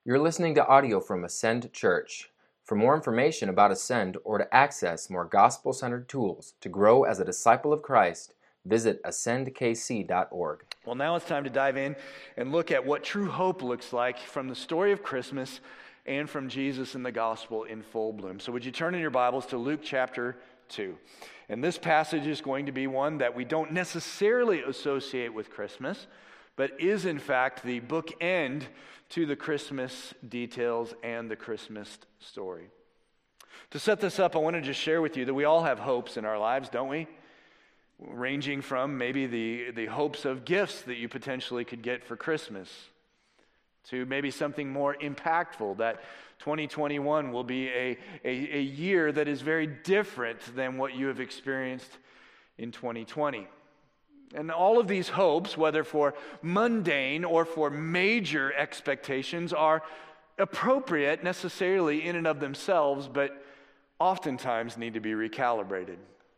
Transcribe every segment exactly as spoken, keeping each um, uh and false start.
You're listening to audio from Ascend Church. For more information about Ascend or to access more gospel-centered tools to grow as a disciple of Christ, visit ascend k c dot org. Well, now it's time to dive in and look at what true hope looks like from the story of Christmas and from Jesus and the gospel in full bloom. So would you turn in your Bibles to Luke chapter two? And this passage is going to be one that we don't necessarily associate with Christmas, but is in fact the bookend to the Christmas details and the Christmas story. To set this up, I want to just share with you that we all have hopes in our lives, don't we? Ranging from maybe the, the hopes of gifts that you potentially could get for Christmas to maybe something more impactful, that twenty twenty-one will be a, a, a year that is very different than what you have experienced in twenty twenty. And all of these hopes, whether for mundane or for major expectations, are appropriate necessarily in and of themselves, but oftentimes need to be recalibrated.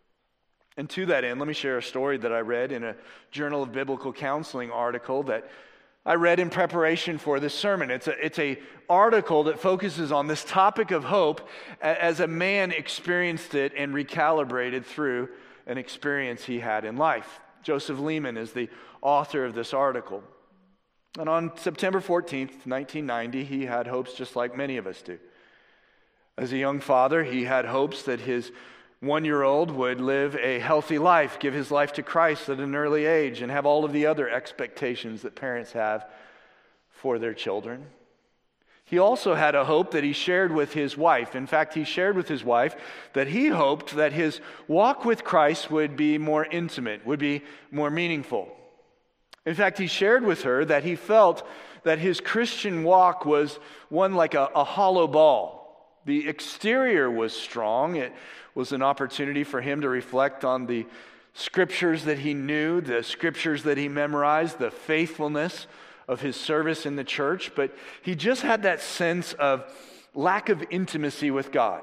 And to that end, let me share a story that I read in a Journal of Biblical Counseling article that I read in preparation for this sermon. It's a, it's a article that focuses on this topic of hope as a man experienced it and recalibrated through an experience he had in life. Joseph Lehman is the author of this article. And on September fourteenth, nineteen ninety, he had hopes just like many of us do. As a young father, he had hopes that his one-year-old would live a healthy life, give his life to Christ at an early age, and have all of the other expectations that parents have for their children. He also had a hope that he shared with his wife. In fact, he shared with his wife that he hoped that his walk with Christ would be more intimate, would be more meaningful. In fact, he shared with her that he felt that his Christian walk was one like a, a hollow ball. The exterior was strong. It was an opportunity for him to reflect on the scriptures that he knew, the scriptures that he memorized, the faithfulness of his service in the church, but he just had that sense of lack of intimacy with God,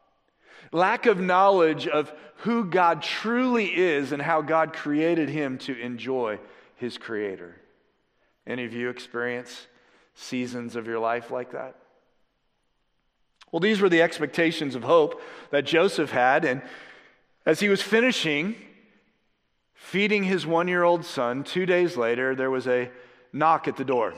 lack of knowledge of who God truly is and how God created him to enjoy his Creator. Any of you experience seasons of your life like that? Well, these were the expectations of hope that Joseph had, and as he was finishing feeding his one-year-old son, two days later, there was a knock at the door.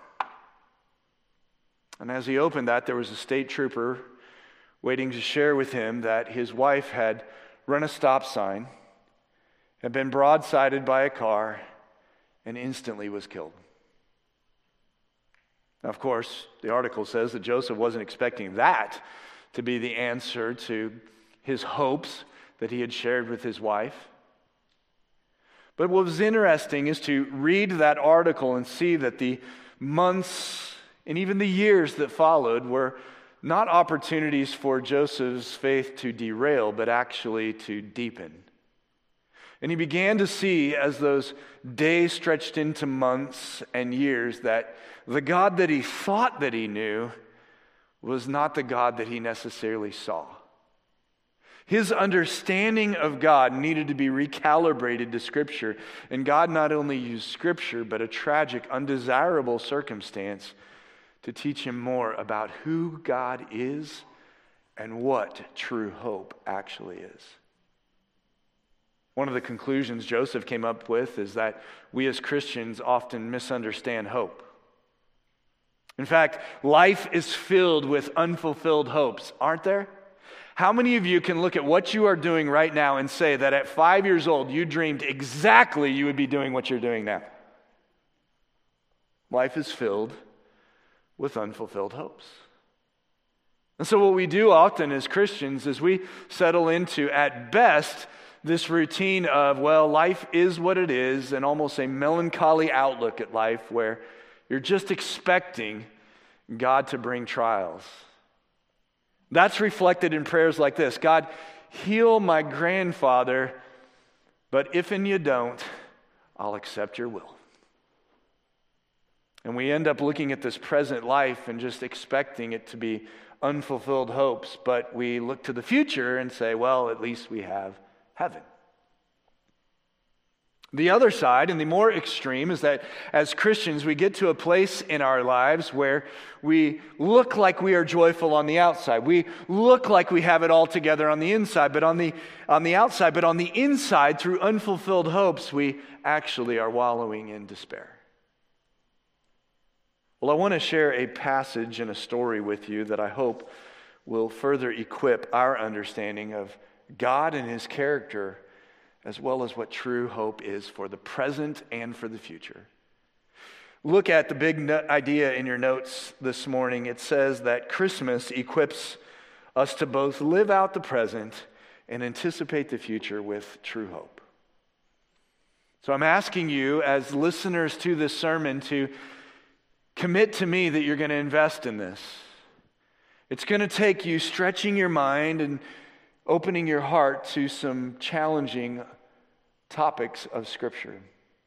And as he opened that, there was a state trooper waiting to share with him that his wife had run a stop sign, had been broadsided by a car, and instantly was killed. Now, of course, the article says that Joseph wasn't expecting that to be the answer to his hopes that he had shared with his wife. But what was interesting is to read that article and see that the months and even the years that followed were not opportunities for Joseph's faith to derail, but actually to deepen. And he began to see, as those days stretched into months and years, that the God that he thought that he knew was not the God that he necessarily saw. His understanding of God needed to be recalibrated to Scripture. And God not only used Scripture, but a tragic, undesirable circumstance to teach him more about who God is and what true hope actually is. One of the conclusions Joseph came up with is that we as Christians often misunderstand hope. In fact, life is filled with unfulfilled hopes, aren't there? How many of you can look at what you are doing right now and say that at five years old you dreamed exactly you would be doing what you're doing now? Life is filled with unfulfilled hopes. And so what we do often as Christians is we settle into, at best, this routine of, well, life is what it is, and almost a melancholy outlook at life where you're just expecting God to bring trials. That's reflected in prayers like this: God, heal my grandfather, but if and you don't, I'll accept your will. And we end up looking at this present life and just expecting it to be unfulfilled hopes, but we look to the future and say, well, at least we have heaven. The other side, and the more extreme, is that as Christians, we get to a place in our lives where we look like we are joyful on the outside. We look like we have it all together on the inside, but on the on the outside, but on the inside, through unfulfilled hopes, we actually are wallowing in despair. Well, I want to share a passage and a story with you that I hope will further equip our understanding of God and His character, as well as what true hope is for the present and for the future. Look at the big no- idea in your notes this morning. It says that Christmas equips us to both live out the present and anticipate the future with true hope. So I'm asking you as listeners to this sermon to commit to me that you're going to invest in this. It's going to take you stretching your mind and opening your heart to some challenging topics of Scripture.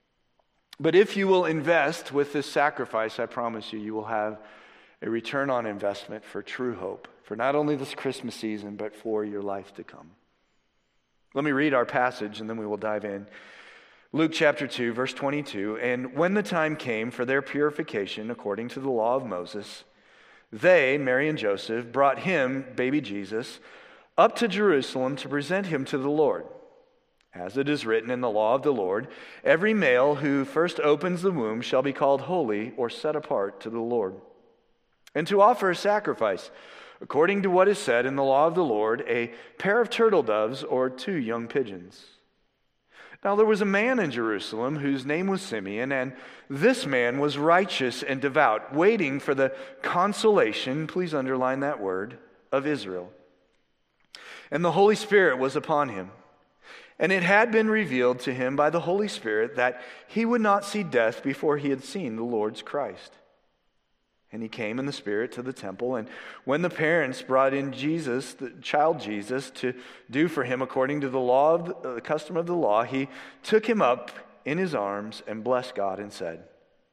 But if you will invest with this sacrifice, I promise you, you will have a return on investment for true hope, for not only this Christmas season, but for your life to come. Let me read our passage and then we will dive in. Luke chapter two, verse twenty-two, "And when the time came for their purification according to the law of Moses, they, Mary and Joseph, brought him, baby Jesus, up to Jerusalem to present him to the Lord. As it is written in the law of the Lord, every male who first opens the womb shall be called holy or set apart to the Lord. And to offer a sacrifice, according to what is said in the law of the Lord, a pair of turtle doves or two young pigeons. Now there was a man in Jerusalem whose name was Simeon, and this man was righteous and devout, waiting for the consolation, please underline that word, of Israel. And the Holy Spirit was upon him. And it had been revealed to him by the Holy Spirit that he would not see death before he had seen the Lord's Christ. And he came in the Spirit to the temple, and when the parents brought in Jesus, the child Jesus, to do for him according to the law of the, the custom of the law, he took him up in his arms and blessed God and said,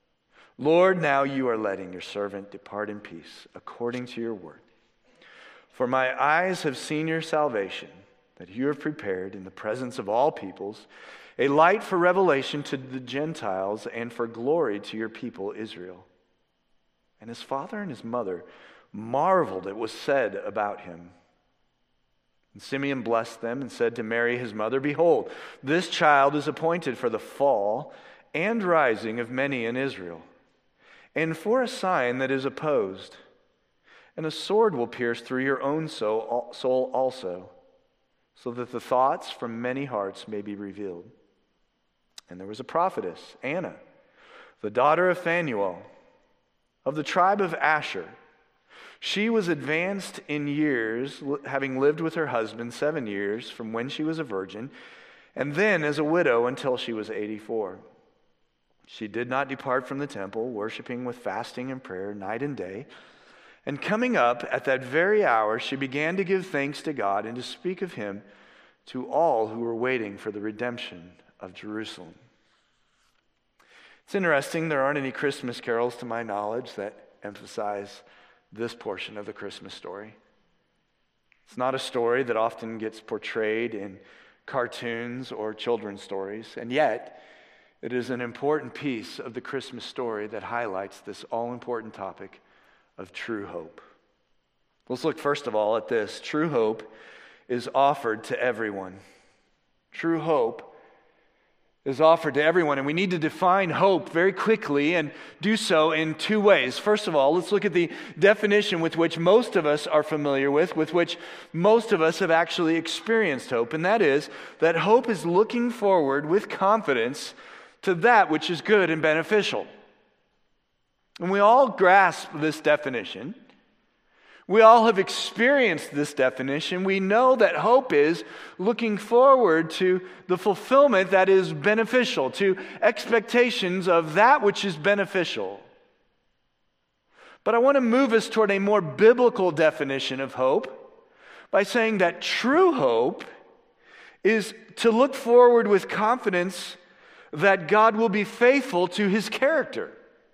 Lord, now you are letting your servant depart in peace according to your word. For my eyes have seen your salvation, that you have prepared in the presence of all peoples, a light for revelation to the Gentiles and for glory to your people Israel. And his father and his mother marveled at what was said about him. And Simeon blessed them and said to Mary his mother, Behold, this child is appointed for the fall and rising of many in Israel, and for a sign that is opposed. And a sword will pierce through your own soul also, so that the thoughts from many hearts may be revealed. And there was a prophetess, Anna, the daughter of Phanuel, of the tribe of Asher. She was advanced in years, having lived with her husband seven years from when she was a virgin, and then as a widow until she was eighty-four. She did not depart from the temple, worshiping with fasting and prayer night and day. And coming up at that very hour, she began to give thanks to God and to speak of him to all who were waiting for the redemption of Jerusalem. It's interesting, there aren't any Christmas carols to my knowledge that emphasize this portion of the Christmas story. It's not a story that often gets portrayed in cartoons or children's stories, and yet it is an important piece of the Christmas story that highlights this all-important topic of true hope. Let's look first of all at this. True hope is offered to everyone. True hope is offered to everyone, and we need to define hope very quickly and do so in two ways. First of all, let's look at the definition with which most of us are familiar with, with which most of us have actually experienced hope, and that is that hope is looking forward with confidence to that which is good and beneficial. And we all grasp this definition. We all have experienced this definition. We know that hope is looking forward to the fulfillment that is beneficial, to expectations of that which is beneficial. But I want to move us toward a more biblical definition of hope by saying that true hope is to look forward with confidence that God will be faithful to his character.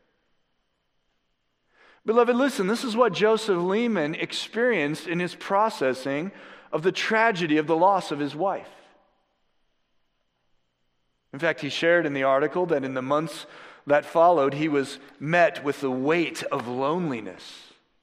Beloved, listen, this is what Joseph Lehman experienced in his processing of the tragedy of the loss of his wife. In fact, he shared in the article that in the months that followed, he was met with the weight of loneliness.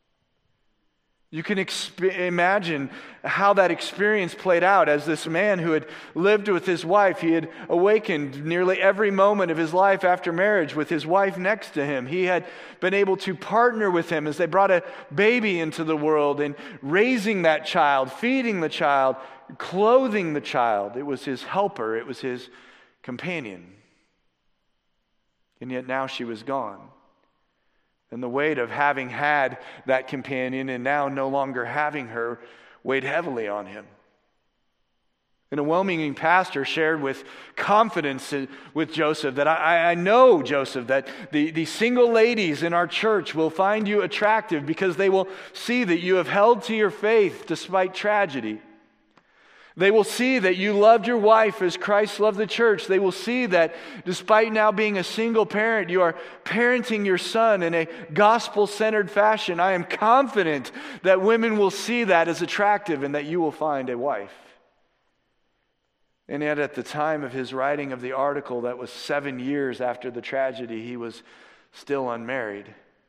You can exp- imagine how that experience played out as this man who had lived with his wife, he had awakened nearly every moment of his life after marriage with his wife next to him. He had been able to partner with him as they brought a baby into the world and raising that child, feeding the child, clothing the child. It was his helper. It was his companion. And yet now she was gone. And the weight of having had that companion and now no longer having her weighed heavily on him. And a well-meaning pastor shared with confidence with Joseph that I, I know, Joseph, that the, the single ladies in our church will find you attractive because they will see that you have held to your faith despite tragedy. They will see that you loved your wife as Christ loved the church. They will see that despite now being a single parent, you are parenting your son in a gospel-centered fashion. I am confident that women will see that as attractive and that you will find a wife. And yet at the time of his writing of the article, that was seven years after the tragedy, he was still unmarried.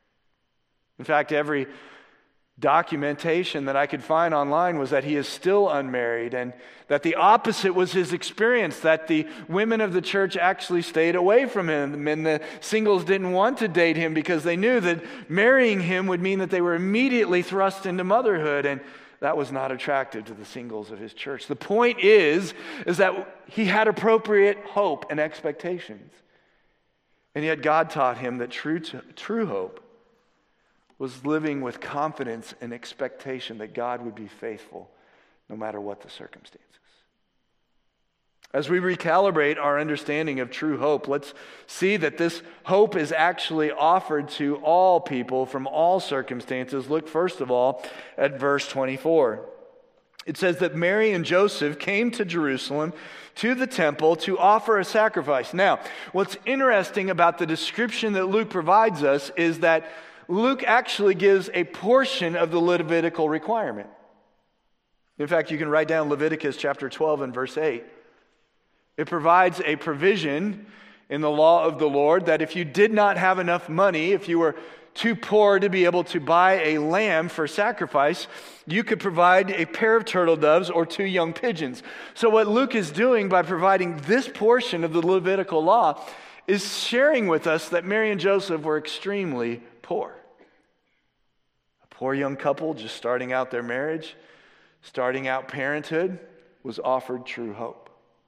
In fact, every documentation that I could find online was that he is still unmarried, and that the opposite was his experience, that the women of the church actually stayed away from him, and the singles didn't want to date him because they knew that marrying him would mean that they were immediately thrust into motherhood, and that was not attractive to the singles of his church. The point is, is that he had appropriate hope and expectations, and yet God taught him that true, true hope was living with confidence and expectation that God would be faithful no matter what the circumstances. As we recalibrate our understanding of true hope, let's see that this hope is actually offered to all people from all circumstances. Look first of all at verse twenty-four. It says that Mary and Joseph came to Jerusalem to the temple to offer a sacrifice. Now, what's interesting about the description that Luke provides us is that Luke actually gives a portion of the Levitical requirement. In fact, you can write down Leviticus chapter twelve and verse eight. It provides a provision in the law of the Lord that if you did not have enough money, if you were too poor to be able to buy a lamb for sacrifice, you could provide a pair of turtle doves or two young pigeons. So what Luke is doing by providing this portion of the Levitical law is sharing with us that Mary and Joseph were extremely poor. A poor young couple just starting out their marriage, starting out parenthood, was offered true hope.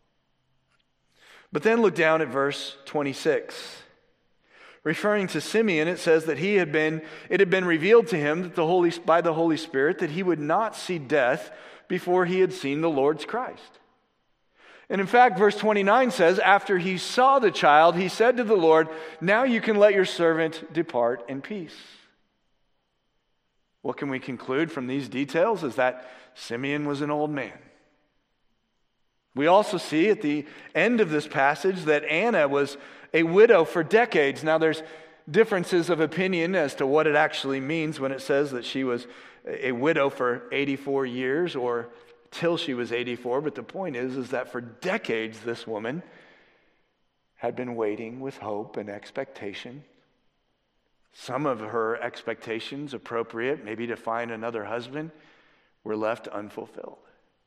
But then look down at verse twenty-six. Referring to Simeon, it says that he had been, it had been revealed to him that the Holy, by the Holy Spirit that he would not see death before he had seen the Lord's Christ. And in fact, verse twenty-nine says, after he saw the child, he said to the Lord, now you can let your servant depart in peace. What can we conclude from these details is that Simeon was an old man. We also see at the end of this passage that Anna was a widow for decades. Now there's differences of opinion as to what it actually means when it says that she was a widow for eighty-four years or till she was eighty-four, but the point is, is that for decades this woman had been waiting with hope and expectation. Some of her expectations, appropriate, maybe to find another husband, were left unfulfilled.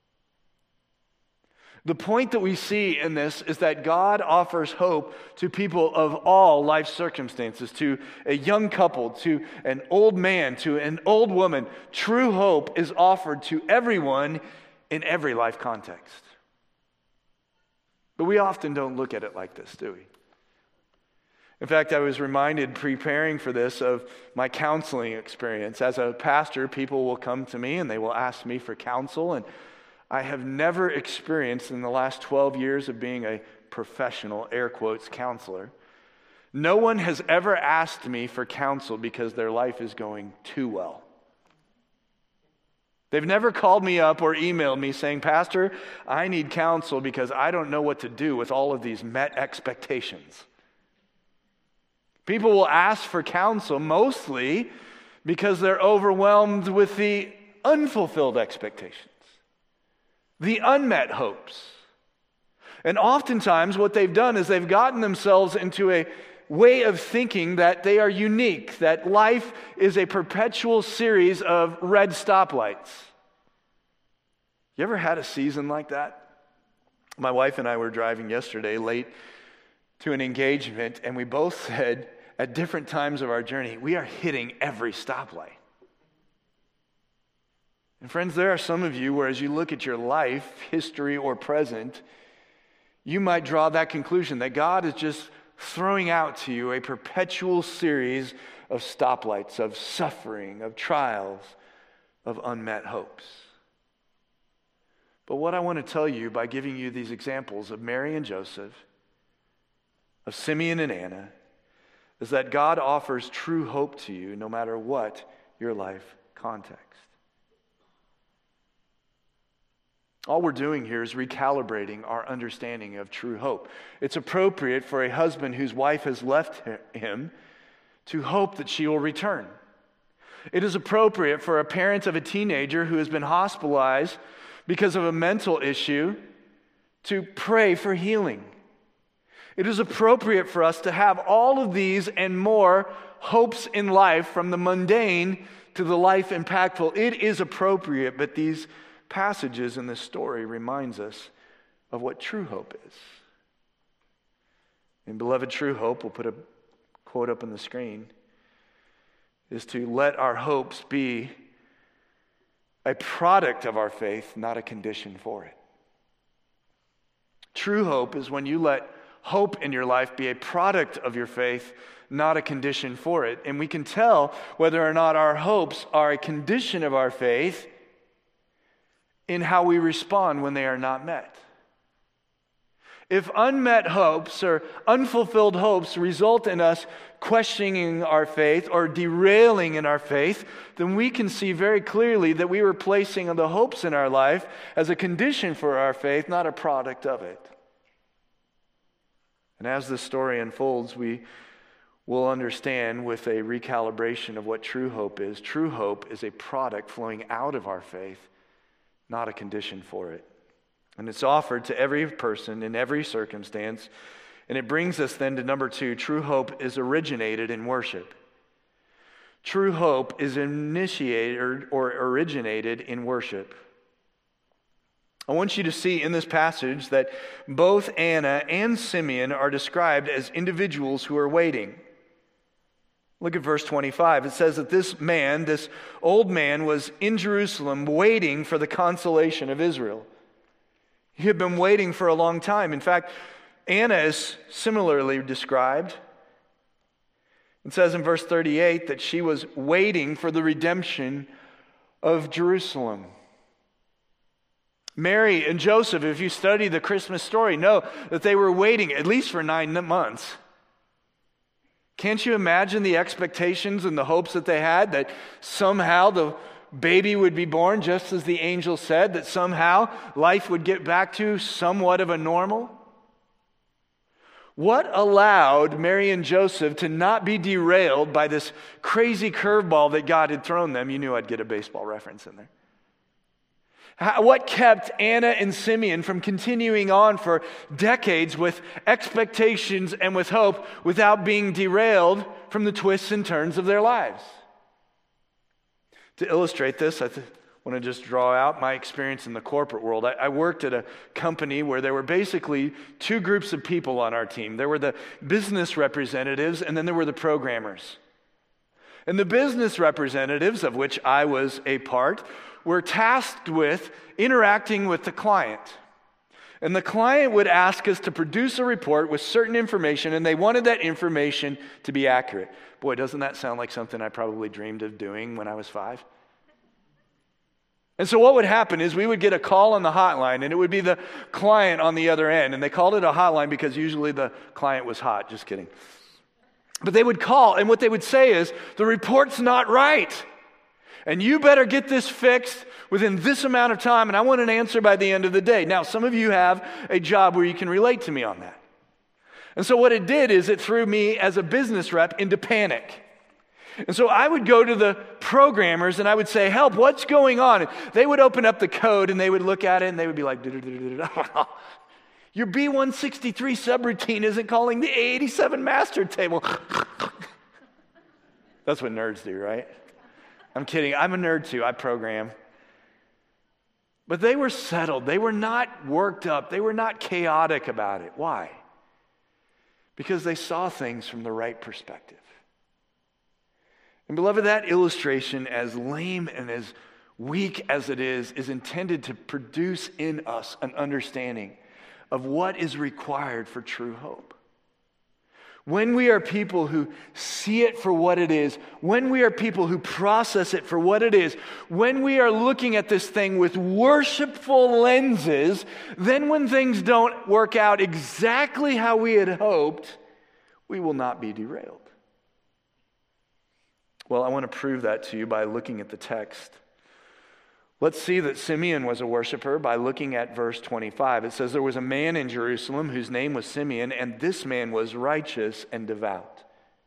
The point that we see in this is that God offers hope to people of all life circumstances, to a young couple, to an old man, to an old woman. True hope is offered to everyone in every life context. But we often don't look at it like this, do we? In fact, I was reminded preparing for this of my counseling experience. As a pastor, people will come to me and they will ask me for counsel, and I have never experienced in the last twelve years of being a professional, air quotes, counselor, no one has ever asked me for counsel because their life is going too well. They've never called me up or emailed me saying, Pastor, I need counsel because I don't know what to do with all of these met expectations. People will ask for counsel mostly because they're overwhelmed with the unfulfilled expectations, the unmet hopes. And oftentimes what they've done is they've gotten themselves into a way of thinking that they are unique, that life is a perpetual series of red stoplights. You ever had a season like that? My wife and I were driving yesterday late to an engagement, and we both said at different times of our journey, we are hitting every stoplight. And friends, there are some of you where as you look at your life, history or present, you might draw that conclusion that God is just throwing out to you a perpetual series of stoplights, of suffering, of trials, of unmet hopes. But what I want to tell you by giving you these examples of Mary and Joseph, of Simeon and Anna, is that God offers true hope to you no matter what your life context. All we're doing here is recalibrating our understanding of true hope. It's appropriate for a husband whose wife has left him to hope that she will return. It is appropriate for a parent of a teenager who has been hospitalized because of a mental issue to pray for healing. It is appropriate for us to have all of these and more hopes in life, from the mundane to the life impactful. It is appropriate, but these passages in this story reminds us of what true hope is. And beloved, true hope, we'll put a quote up on the screen, is to let our hopes be a product of our faith, not a condition for it. True hope is when you let hope in your life be a product of your faith, not a condition for it. And we can tell whether or not our hopes are a condition of our faith in how we respond when they are not met. If unmet hopes or unfulfilled hopes result in us questioning our faith or derailing in our faith, then we can see very clearly that we were placing the hopes in our life as a condition for our faith, not a product of it. And as this story unfolds, we will understand with a recalibration of what true hope is. True hope is a product flowing out of our faith, not a condition for it. And it's offered to every person in every circumstance. And it brings us then to number two. True hope is originated in worship. True hope is initiated or, or originated in worship. I want you to see in this passage that both Anna and Simeon are described as individuals who are waiting. Look at verse twenty-five. It says that this man, this old man, was in Jerusalem waiting for the consolation of Israel. He had been waiting for a long time. In fact, Anna is similarly described. It says in verse thirty-eight that she was waiting for the redemption of Jerusalem. Mary and Joseph, if you study the Christmas story, know that they were waiting at least for nine months. Can't you imagine the expectations and the hopes that they had that somehow the baby would be born just as the angel said, that somehow life would get back to somewhat of a normal? What allowed Mary and Joseph to not be derailed by this crazy curveball that God had thrown them? You knew I'd get a baseball reference in there. How, what kept Anna and Simeon from continuing on for decades with expectations and with hope without being derailed from the twists and turns of their lives? To illustrate this, I th- want to just draw out my experience in the corporate world. I, I worked at a company where there were basically two groups of people on our team. There were the business representatives, and then there were the programmers. And the business representatives, of which I was a part, were tasked with interacting with the client. And the client would ask us to produce a report with certain information, and they wanted that information to be accurate. Boy, doesn't that sound like something I probably dreamed of doing when I was five? And so what would happen is we would get a call on the hotline, and it would be the client on the other end. And they called it a hotline because usually the client was hot. Just kidding. But they would call, and what they would say is, the report's not right. And you better get this fixed within this amount of time, and I want an answer by the end of the day. Now, some of you have a job where you can relate to me on that. And so what it did is it threw me as a business rep into panic. And so I would go to the programmers and I would say, help, what's going on? And they would open up the code and they would look at it and they would be like, you Your B one sixty-three subroutine isn't calling the A eighty-seven master table. That's what nerds do, right? I'm kidding. I'm a nerd too. I program. But they were settled. They were not worked up. They were not chaotic about it. Why? Because they saw things from the right perspective. And beloved, that illustration, as lame and as weak as it is, is intended to produce in us an understanding of what is required for true hope. When we are people who see it for what it is, when we are people who process it for what it is, when we are looking at this thing with worshipful lenses, then when things don't work out exactly how we had hoped, we will not be derailed. Well, I want to prove that to you by looking at the text. Let's see that Simeon was a worshiper by looking at verse twenty-five. It says, there was a man in Jerusalem whose name was Simeon, and this man was righteous and devout.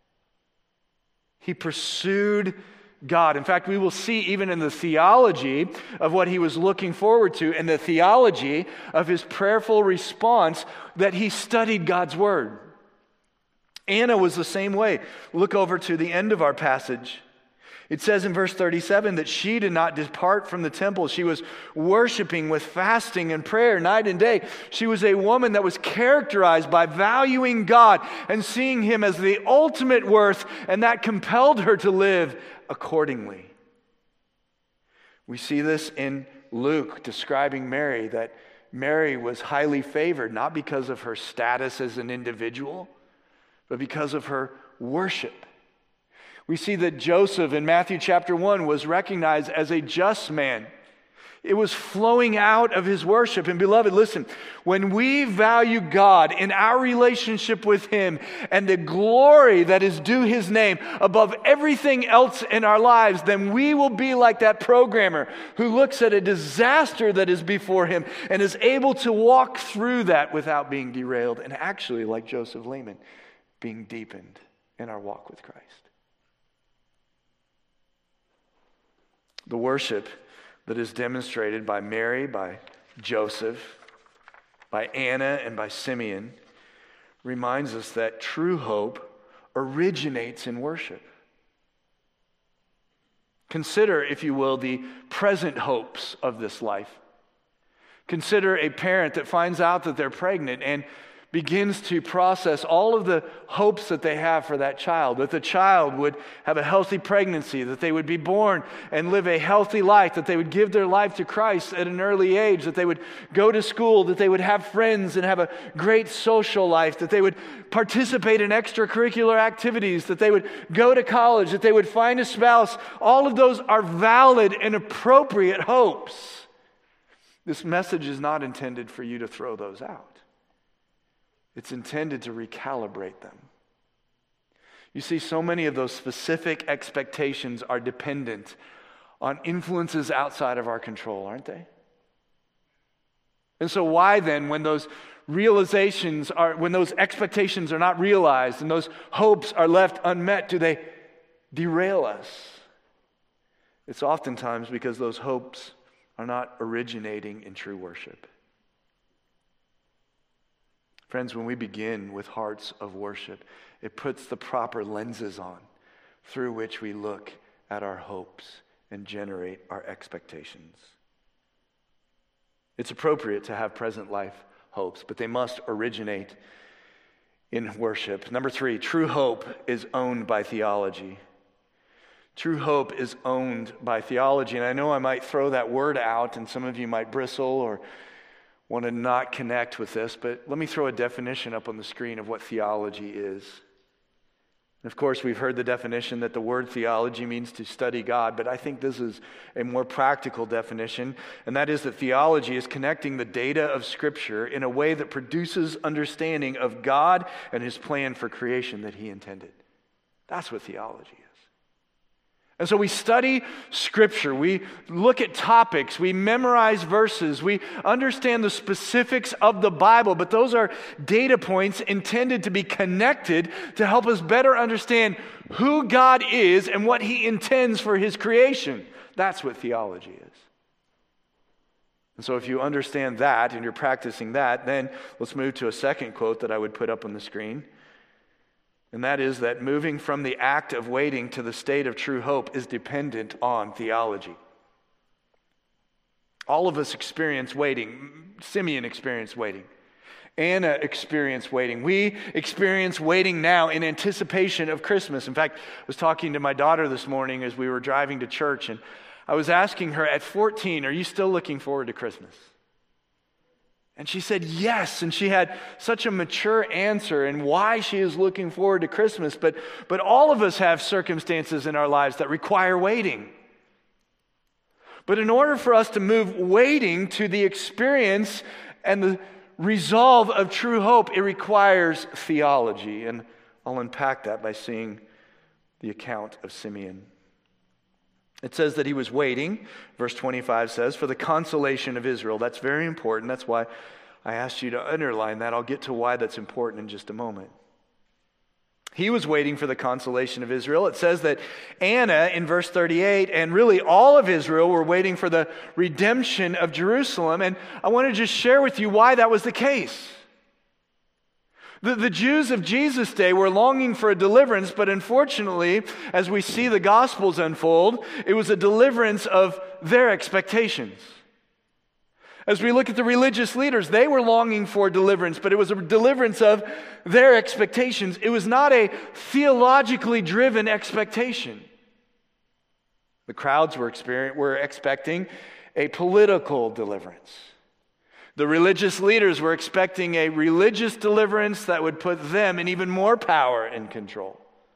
He pursued God. In fact, we will see even in the theology of what he was looking forward to, and the theology of his prayerful response, that he studied God's word. Anna was the same way. Look over to the end of our passage. It says in verse thirty-seven that she did not depart from the temple. She was worshiping with fasting and prayer night and day. She was a woman that was characterized by valuing God and seeing him as the ultimate worth, and that compelled her to live accordingly. We see this in Luke describing Mary, that Mary was highly favored, not because of her status as an individual, but because of her worship. We see that Joseph in Matthew chapter one was recognized as a just man. It was flowing out of his worship. And beloved, listen, when we value God in our relationship with him and the glory that is due his name above everything else in our lives, then we will be like that programmer who looks at a disaster that is before him and is able to walk through that without being derailed, and actually, like Joseph Lehman, being deepened in our walk with Christ. The worship that is demonstrated by Mary, by Joseph, by Anna, and by Simeon reminds us that true hope originates in worship. Consider, if you will, the present hopes of this life. Consider a parent that finds out that they're pregnant and begins to process all of the hopes that they have for that child, that the child would have a healthy pregnancy, that they would be born and live a healthy life, that they would give their life to Christ at an early age, that they would go to school, that they would have friends and have a great social life, that they would participate in extracurricular activities, that they would go to college, that they would find a spouse. All of those are valid and appropriate hopes. This message is not intended for you to throw those out. It's intended to recalibrate them. You see, so many of those specific expectations are dependent on influences outside of our control, aren't they? And so why then, when those realizations are, when those expectations are not realized and those hopes are left unmet, do they derail us? It's oftentimes because those hopes are not originating in true worship. Friends, when we begin with hearts of worship, it puts the proper lenses on through which we look at our hopes and generate our expectations. It's appropriate to have present life hopes, but they must originate in worship. Number three, true hope is owned by theology. True hope is owned by theology. And I know I might throw that word out, and some of you might bristle or want to not connect with this, but let me throw a definition up on the screen of what theology is. And of course, we've heard the definition that the word theology means to study God, but I think this is a more practical definition, and that is that theology is connecting the data of Scripture in a way that produces understanding of God and his plan for creation that he intended. That's what theology is. And so we study Scripture, we look at topics, we memorize verses, we understand the specifics of the Bible, but those are data points intended to be connected to help us better understand who God is and what he intends for his creation. That's what theology is. And so if you understand that and you're practicing that, then let's move to a second quote that I would put up on the screen. And that is that moving from the act of waiting to the state of true hope is dependent on theology. All of us experience waiting. Simeon experienced waiting. Anna experienced waiting. We experience waiting now in anticipation of Christmas. In fact, I was talking to my daughter this morning as we were driving to church, and I was asking her, at fourteen, are you still looking forward to Christmas? And she said yes, and she had such a mature answer in why she is looking forward to Christmas. But, but all of us have circumstances in our lives that require waiting. But in order for us to move waiting to the experience and the resolve of true hope, it requires theology. And I'll unpack that by seeing the account of Simeon. It says that he was waiting, verse twenty-five says, for the consolation of Israel. That's very important. That's why I asked you to underline that. I'll get to why that's important in just a moment. He was waiting for the consolation of Israel. It says that Anna in verse thirty-eight and really all of Israel were waiting for the redemption of Jerusalem. And I want to just share with you why that was the case. The, the Jews of Jesus' day were longing for a deliverance, but unfortunately, as we see the Gospels unfold, it was a deliverance of their expectations. As we look at the religious leaders, they were longing for deliverance, but it was a deliverance of their expectations. It was not a theologically driven expectation. The crowds were, experience, were expecting a political deliverance. The religious leaders were expecting a religious deliverance that would put them in even more power and control.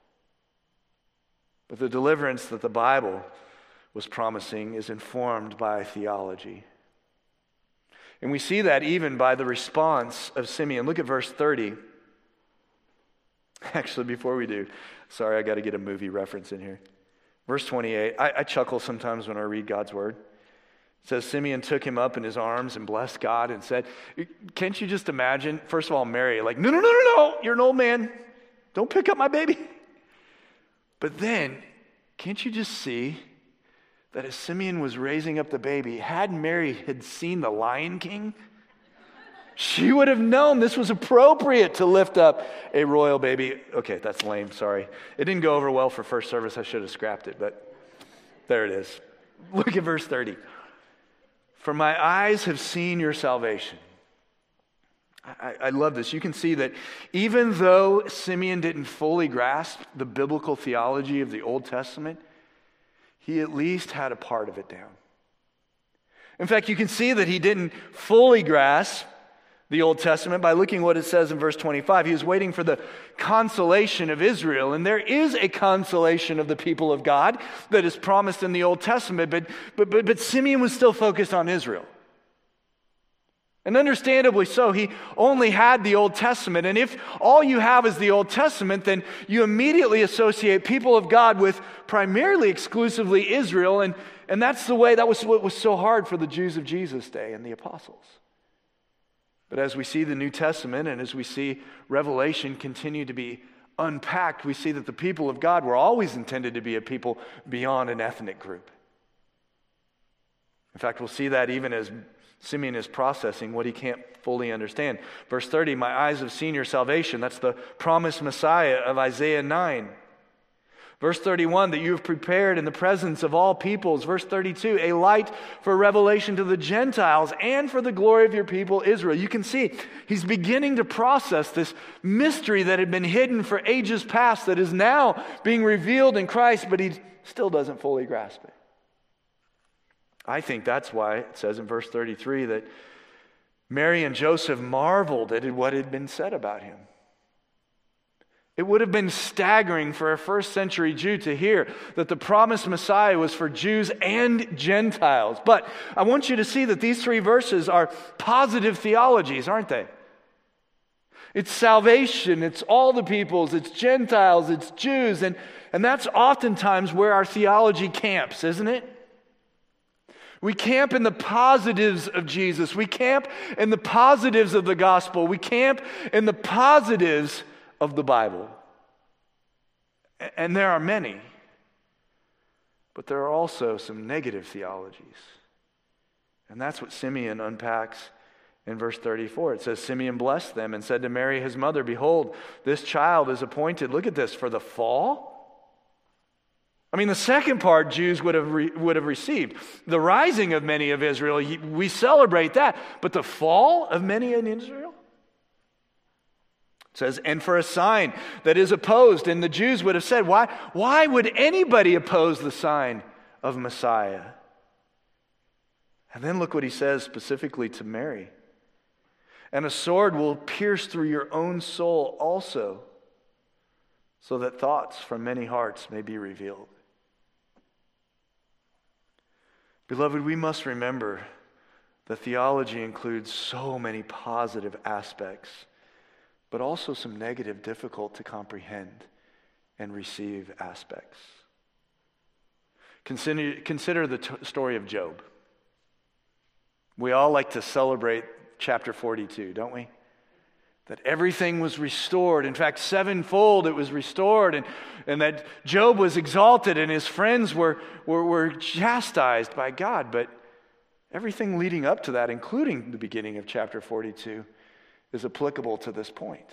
But the deliverance that the Bible was promising is informed by theology. And we see that even by the response of Simeon. Look at verse thirty. Actually, before we do, sorry, I got to get a movie reference in here. Verse twenty-eight, I, I chuckle sometimes when I read God's word. It says, Simeon took him up in his arms and blessed God and said, can't you just imagine, first of all, Mary, like, no, no, no, no, no, you're an old man. Don't pick up my baby. But then, can't you just see that as Simeon was raising up the baby, had Mary had seen the Lion King, she would have known this was appropriate to lift up a royal baby. Okay, that's lame, sorry. It didn't go over well for first service. I should have scrapped it, but there it is. Look at verse thirty. For my eyes have seen your salvation. I, I love this. You can see that even though Simeon didn't fully grasp the biblical theology of the Old Testament, he at least had a part of it down. In fact, you can see that he didn't fully grasp the Old Testament by looking what it says in verse twenty-five. He was waiting for the consolation of Israel, and there is a consolation of the people of God that is promised in the Old Testament, but, but, but, but Simeon was still focused on Israel. And understandably so, he only had the Old Testament, and if all you have is the Old Testament, then you immediately associate people of God with primarily exclusively Israel, and, and that's the way, that was what was so hard for the Jews of Jesus' day and the apostles. But as we see the New Testament and as we see Revelation continue to be unpacked, we see that the people of God were always intended to be a people beyond an ethnic group. In fact, we'll see that even as Simeon is processing what he can't fully understand. Verse thirty, my eyes have seen your salvation. That's the promised Messiah of Isaiah nine. Verse thirty-one, that you have prepared in the presence of all peoples. Verse thirty-two, a light for revelation to the Gentiles and for the glory of your people Israel. You can see he's beginning to process this mystery that had been hidden for ages past that is now being revealed in Christ, but he still doesn't fully grasp it. I think that's why it says in verse thirty-three that Mary and Joseph marveled at what had been said about him. It would have been staggering for a first century Jew to hear that the promised Messiah was for Jews and Gentiles. But I want you to see that these three verses are positive theologies, aren't they? It's salvation, it's all the peoples, it's Gentiles, it's Jews, and, and that's oftentimes where our theology camps, isn't it? We camp in the positives of Jesus. We camp in the positives of the gospel. We camp in the positives of the Bible. And there are many, but there are also some negative theologies. And that's what Simeon unpacks in verse thirty-four. It says, Simeon blessed them and said to Mary his mother, behold, this child is appointed, look at this, for the fall. I mean, the second part Jews would have re- would have received. The rising of many of Israel, we celebrate that. But the fall of many in Israel? It says, and for a sign that is opposed. And the Jews would have said, why, why would anybody oppose the sign of Messiah? And then look what he says specifically to Mary. And a sword will pierce through your own soul also, so that thoughts from many hearts may be revealed. Beloved, we must remember that theology includes so many positive aspects, but also some negative, difficult to comprehend and receive aspects. Consider, consider the t- story of Job. We all like to celebrate chapter forty-two, don't we? That everything was restored. In fact, sevenfold it was restored, and, and that Job was exalted and his friends were, were, were chastised by God. But everything leading up to that, including the beginning of chapter forty-two, is applicable to this point.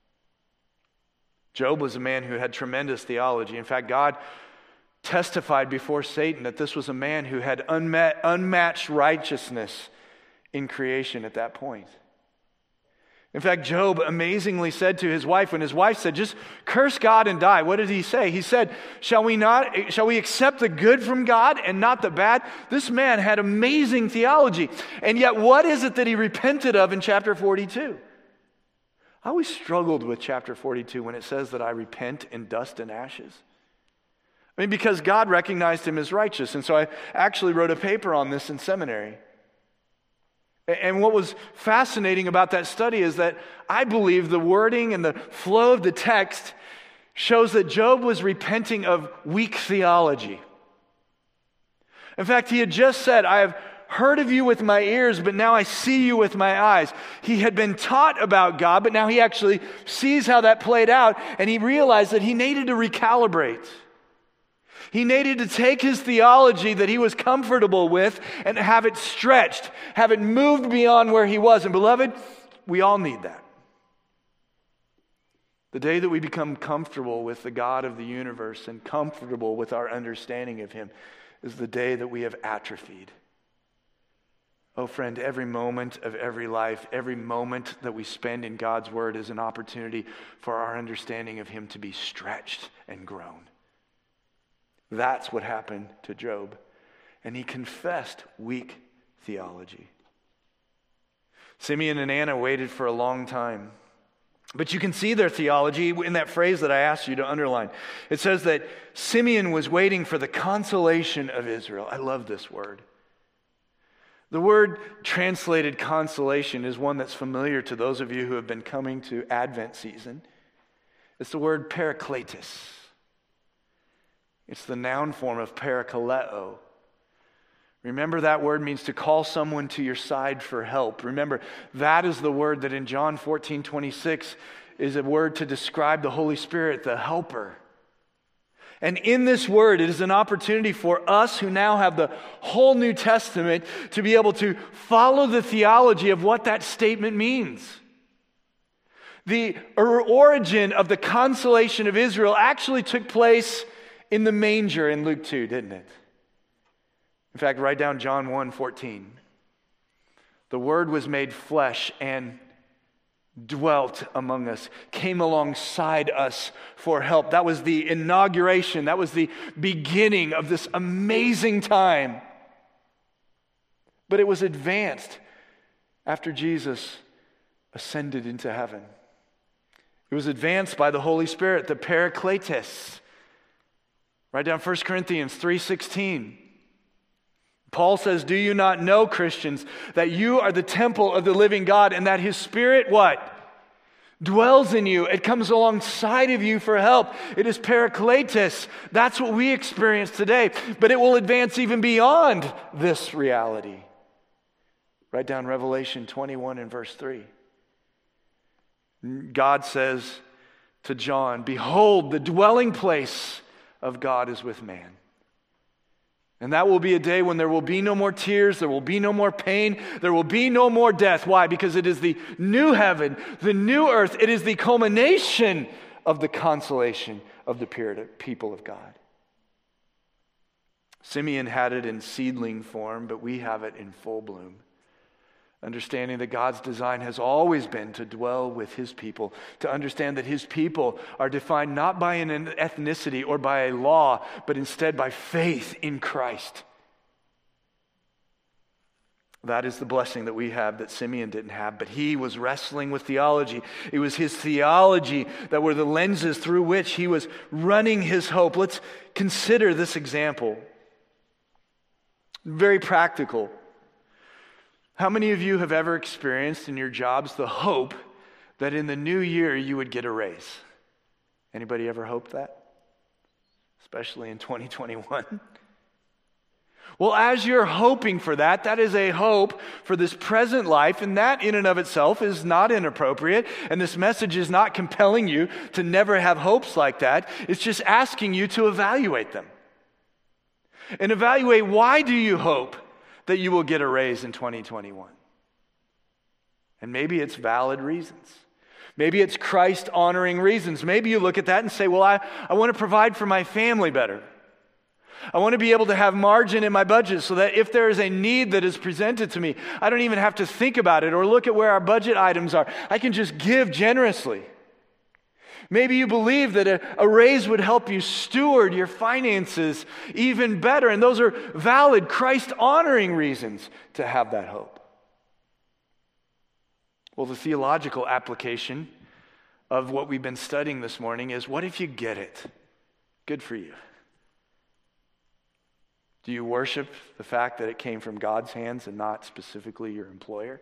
Job was a man who had tremendous theology. In fact, God testified before Satan that this was a man who had unmet, unmatched righteousness in creation at that point. In fact, Job amazingly said to his wife, when his wife said, just curse God and die, what did he say? He said, shall we not, shall we accept the good from God and not the bad? This man had amazing theology. And yet, what is it that he repented of in chapter forty-two? I always struggled with chapter forty-two when it says that I repent in dust and ashes. I mean, because God recognized him as righteous. And so I actually wrote a paper on this in seminary. And what was fascinating about that study is that I believe the wording and the flow of the text shows that Job was repenting of weak theology. In fact, he had just said, I have heard of you with my ears, but now I see you with my eyes. He had been taught about God, but now he actually sees how that played out, and he realized that he needed to recalibrate. He needed to take his theology that he was comfortable with and have it stretched, have it moved beyond where he was. And beloved, we all need that. The day that we become comfortable with the God of the universe and comfortable with our understanding of him is the day that we have atrophied. Oh friend, every moment of every life, every moment that we spend in God's word is an opportunity for our understanding of him to be stretched and grown. That's what happened to Job. And he confessed weak theology. Simeon and Anna waited for a long time. But you can see their theology in that phrase that I asked you to underline. It says that Simeon was waiting for the consolation of Israel. I love this word. The word translated consolation is one that's familiar to those of you who have been coming to Advent season. It's the word parakletos. It's the noun form of parakaleo. Remember, that word means to call someone to your side for help. Remember, that is the word that in John fourteen twenty-six is a word to describe the Holy Spirit, the helper. And in this word, it is an opportunity for us who now have the whole New Testament to be able to follow the theology of what that statement means. The origin of the consolation of Israel actually took place in the manger in Luke two, didn't it? In fact, write down John one fourteen. The Word was made flesh and dwelt among us, came alongside us for help. That was the inauguration. That was the beginning of this amazing time. But it was advanced after Jesus ascended into heaven. It was advanced by the Holy Spirit, the Parakletos. Write down First Corinthians three sixteen. Paul says, do you not know, Christians, that you are the temple of the living God and that his Spirit, what? Dwells in you. It comes alongside of you for help. It is parakletos. That's what we experience today. But it will advance even beyond this reality. Write down Revelation twenty-one and verse three. God says to John, behold, the dwelling place of God is with man. And that will be a day when there will be no more tears, there will be no more pain, there will be no more death. Why? Because it is the new heaven, the new earth. It is the culmination of the consolation of the people of God. Simeon had it in seedling form, but we have it in full bloom. Understanding that God's design has always been to dwell with his people, to understand that his people are defined not by an ethnicity or by a law, but instead by faith in Christ. That is the blessing that we have that Simeon didn't have, but he was wrestling with theology. It was his theology that were the lenses through which he was running his hope. Let's consider this example. Very practical. How many of you have ever experienced in your jobs the hope that in the new year you would get a raise? Anybody ever hoped that? Especially in twenty twenty-one? Well, as you're hoping for that, that is a hope for this present life, and that in and of itself is not inappropriate, and this message is not compelling you to never have hopes like that. It's just asking you to evaluate them. And evaluate, why do you hope that you will get a raise in twenty twenty-one? And maybe it's valid reasons. Maybe it's Christ-honoring reasons. Maybe you look at that and say, well, I, I want to provide for my family better. I want to be able to have margin in my budget so that if there is a need that is presented to me, I don't even have to think about it or look at where our budget items are. I can just give generously. Maybe you believe that a, a raise would help you steward your finances even better. And those are valid, Christ-honoring reasons to have that hope. Well, the theological application of what we've been studying this morning is, what if you get it? Good for you. Do you worship the fact that it came from God's hands and not specifically your employer?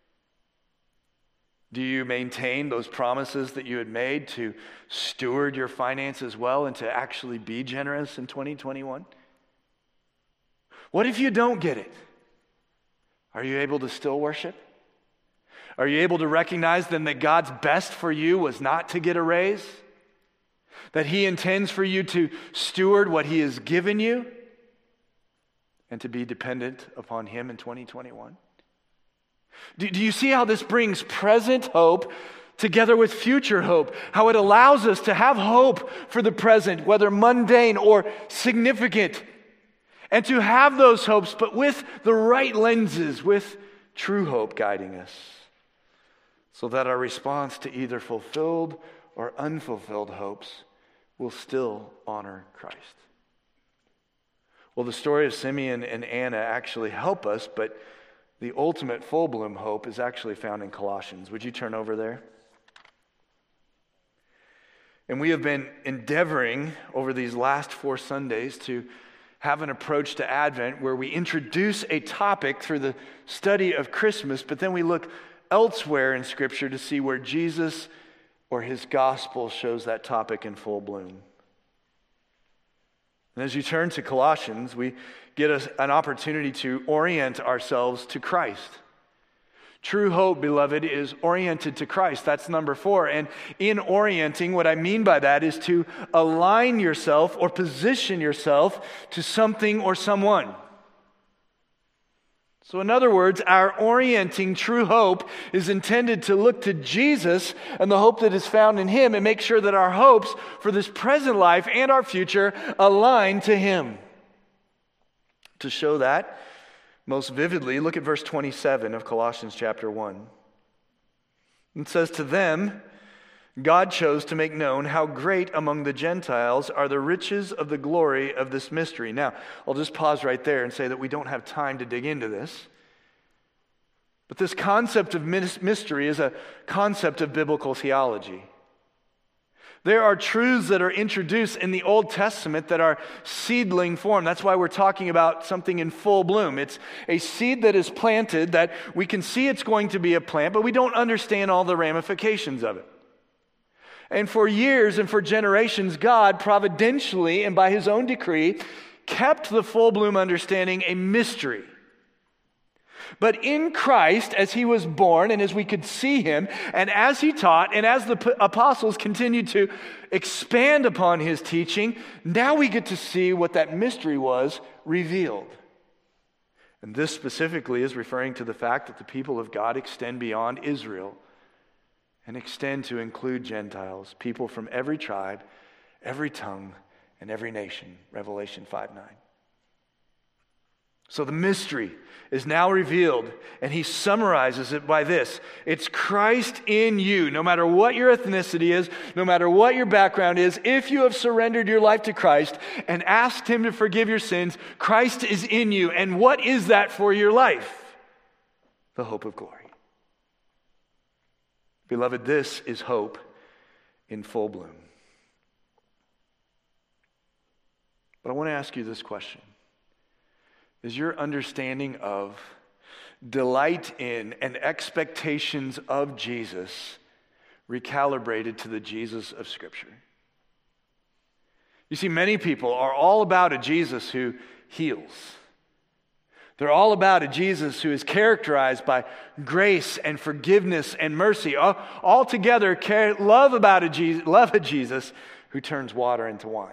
Do you maintain those promises that you had made to steward your finances well and to actually be generous in twenty twenty-one? What if you don't get it? Are you able to still worship? Are you able to recognize then that God's best for you was not to get a raise? That He intends for you to steward what He has given you and to be dependent upon Him in twenty twenty-one? Do, do you see how this brings present hope together with future hope? How it allows us to have hope for the present, whether mundane or significant, and to have those hopes, but with the right lenses, with true hope guiding us, so that our response to either fulfilled or unfulfilled hopes will still honor Christ. Well, the story of Simeon and Anna actually help us, but the ultimate full bloom hope is actually found in Colossians. Would you turn over there? And we have been endeavoring over these last four Sundays to have an approach to Advent where we introduce a topic through the study of Christmas, but then we look elsewhere in Scripture to see where Jesus or His gospel shows that topic in full bloom. And as you turn to Colossians, we get us an opportunity to orient ourselves to Christ. True hope, beloved, is oriented to Christ. That's number four. And in orienting, what I mean by that is to align yourself or position yourself to something or someone. So in other words, our orienting true hope is intended to look to Jesus and the hope that is found in Him and make sure that our hopes for this present life and our future align to Him. To show that most vividly, look at verse twenty-seven of Colossians chapter one. It says, "To them God chose to make known how great among the Gentiles are the riches of the glory of this mystery." Now, I'll just pause right there and say that we don't have time to dig into this. But this concept of mystery is a concept of biblical theology. There are truths that are introduced in the Old Testament that are seedling form. That's why we're talking about something in full bloom. It's a seed that is planted that we can see it's going to be a plant, but we don't understand all the ramifications of it. And for years and for generations, God providentially and by His own decree kept the full bloom understanding a mystery. But in Christ, as he was born and as we could see him, and as he taught, and as the p- apostles continued to expand upon his teaching, now we get to see what that mystery was revealed. And this specifically is referring to the fact that the people of God extend beyond Israel and extend to include Gentiles, people from every tribe, every tongue, and every nation. Revelation five nine. So the mystery is now revealed, and he summarizes it by this. It's Christ in you. No matter what your ethnicity is, no matter what your background is, if you have surrendered your life to Christ and asked him to forgive your sins, Christ is in you. And what is that for your life? The hope of glory. Beloved, this is hope in full bloom. But I want to ask you this question. Is your understanding of, delight in, and expectations of Jesus recalibrated to the Jesus of Scripture? You see, many people are all about a Jesus who heals. They're all about a Jesus who is characterized by grace and forgiveness and mercy. All, all together, care, love about a Jesus, love a Jesus who turns water into wine.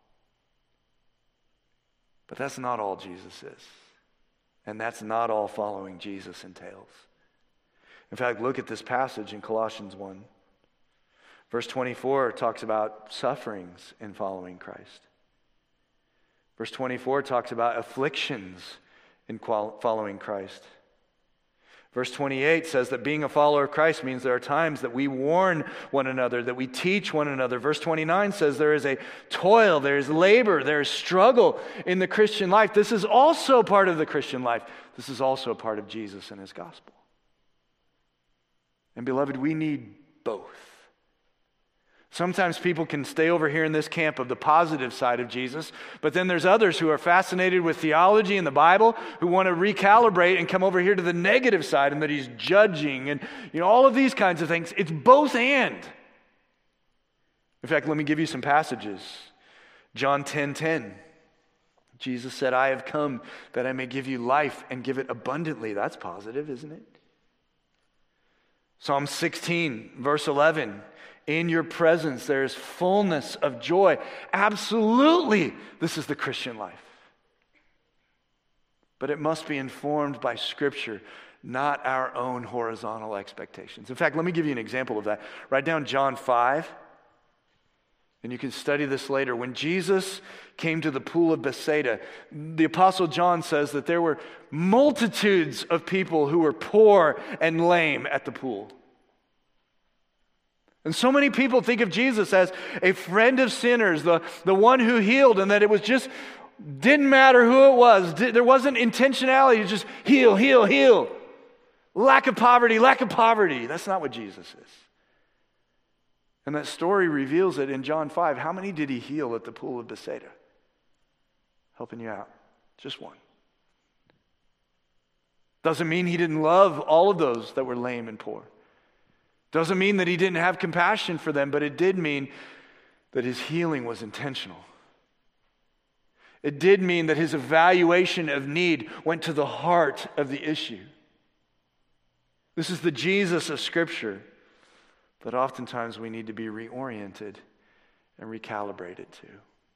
But that's not all Jesus is. And that's not all following Jesus entails. In fact, look at this passage in Colossians one. Verse twenty-four talks about sufferings in following Christ. Verse twenty-four talks about afflictions in following Christ. Verse twenty-eight says that being a follower of Christ means there are times that we warn one another, that we teach one another. Verse twenty-nine says there is a toil, there is labor, there is struggle in the Christian life. This is also part of the Christian life. This is also a part of Jesus and his gospel. And beloved, we need both. Sometimes people can stay over here in this camp of the positive side of Jesus, but then there's others who are fascinated with theology and the Bible who want to recalibrate and come over here to the negative side and that he's judging and you know all of these kinds of things. It's both and. In fact, let me give you some passages. John ten ten. Jesus said, I have come that I may give you life and give it abundantly. That's positive, isn't it? Psalm sixteen, verse eleven. In your presence there is fullness of joy. Absolutely, this is the Christian life. But it must be informed by Scripture, not our own horizontal expectations. In fact, let me give you an example of that. Write down John five, and you can study this later. When Jesus came to the pool of Bethsaida, the Apostle John says that there were multitudes of people who were poor and lame at the pool. And so many people think of Jesus as a friend of sinners, the, the one who healed, and that it was just, didn't matter who it was. There wasn't intentionality, just heal, heal, heal. Lack of poverty, lack of poverty. That's not what Jesus is. And that story reveals it in John five. How many did he heal at the pool of Bethsaida? Helping you out. Just one. Doesn't mean he didn't love all of those that were lame and poor. Doesn't mean that he didn't have compassion for them, but it did mean that his healing was intentional. It did mean that his evaluation of need went to the heart of the issue. This is the Jesus of Scripture that oftentimes we need to be reoriented and recalibrated to.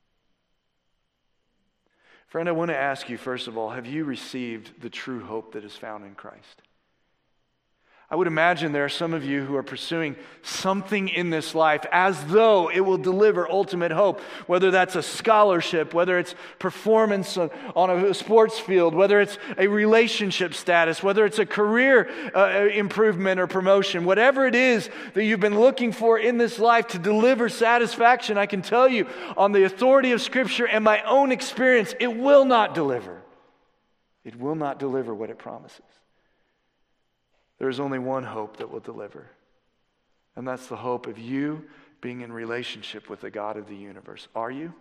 Friend, I want to ask you, first of all, have you received the true hope that is found in Christ? I would imagine there are some of you who are pursuing something in this life as though it will deliver ultimate hope, whether that's a scholarship, whether it's performance on a sports field, whether it's a relationship status, whether it's a career uh, improvement or promotion, whatever it is that you've been looking for in this life to deliver satisfaction. I can tell you on the authority of Scripture and my own experience, it will not deliver. It will not deliver what it promises. There is only one hope that will deliver, and that's the hope of you being in relationship with the God of the universe. Are you?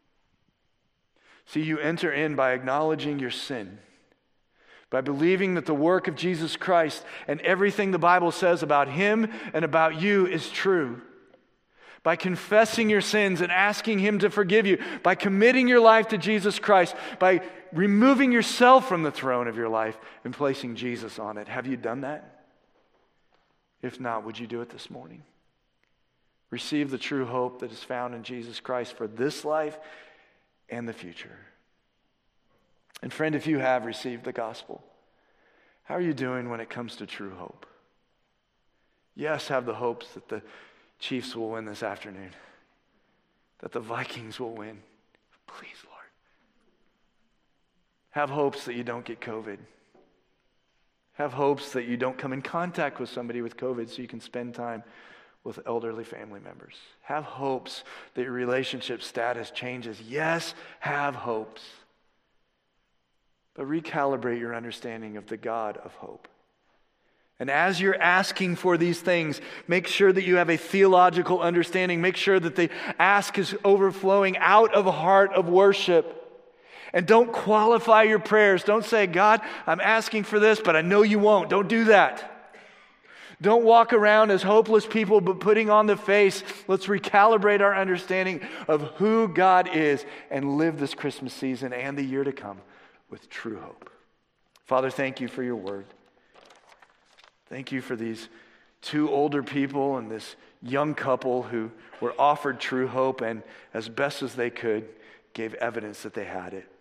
See, you enter in by acknowledging your sin, by believing that the work of Jesus Christ and everything the Bible says about him and about you is true, by confessing your sins and asking Him to forgive you, by committing your life to Jesus Christ, by removing yourself from the throne of your life and placing Jesus on it. Have you done that? If not, would you do it this morning? Receive the true hope that is found in Jesus Christ for this life and the future. And friend, if you have received the gospel, how are you doing when it comes to true hope? Yes, have the hopes that the Chiefs will win this afternoon, that the Vikings will win. Please, Lord. Have hopes that you don't get COVID. Have hopes that you don't come in contact with somebody with COVID so you can spend time with elderly family members. Have hopes that your relationship status changes. Yes, have hopes. But recalibrate your understanding of the God of hope. And as you're asking for these things, make sure that you have a theological understanding. Make sure that the ask is overflowing out of a heart of worship. And don't qualify your prayers. Don't say, God, I'm asking for this, but I know you won't. Don't do that. Don't walk around as hopeless people, but putting on the face. Let's recalibrate our understanding of who God is and live this Christmas season and the year to come with true hope. Father, thank you for your word. Thank you for these two older people and this young couple who were offered true hope and as best as they could gave evidence that they had it.